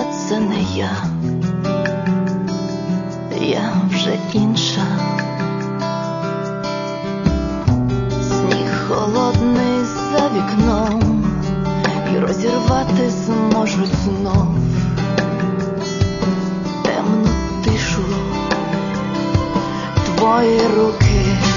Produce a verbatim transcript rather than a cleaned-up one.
це не я, я вже інша. Сніг холодний за вікном, і розірвати зможуть знов темну тишу твої руки.